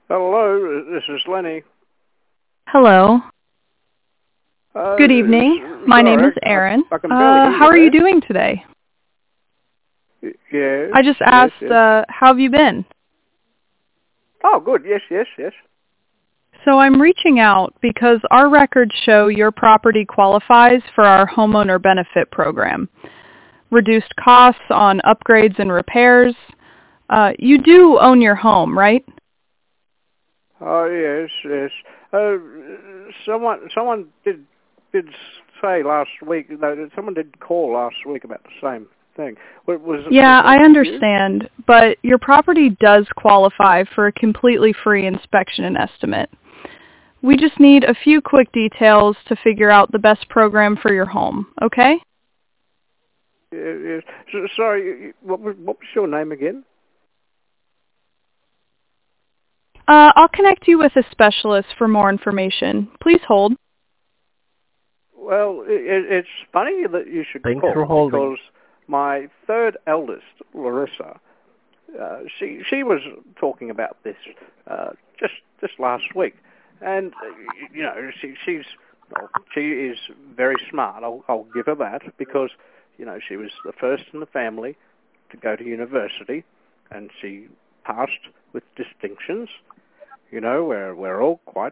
Hello, this is Lenny. Hello. Good evening. My name Sorry, is Erin. I can barely hear you How are you there. doing today? Yes, I just asked, yes. how have you been? Oh, good. Yes, yes, yes. So I'm reaching out because our records show your property qualifies for our homeowner benefit program. Reduced costs on upgrades and repairs. You do own your home, right? Oh, yes, yes. Someone did say last week. No, someone did call last week about the same thing. Was Yeah, I it you? understand, but your property does qualify for a completely free inspection and estimate. We just need a few quick details to figure out the best program for your home, okay? Yes. Sorry, what was your name again? I'll connect you with a specialist for more information. Please hold. Well, it's funny that you should Thanks for call holding. because my third eldest, Larissa, she was talking about this just last week, and you know she is very smart. I'll give her that because she was the first in the family to go to university, and she passed with distinctions. We're all quite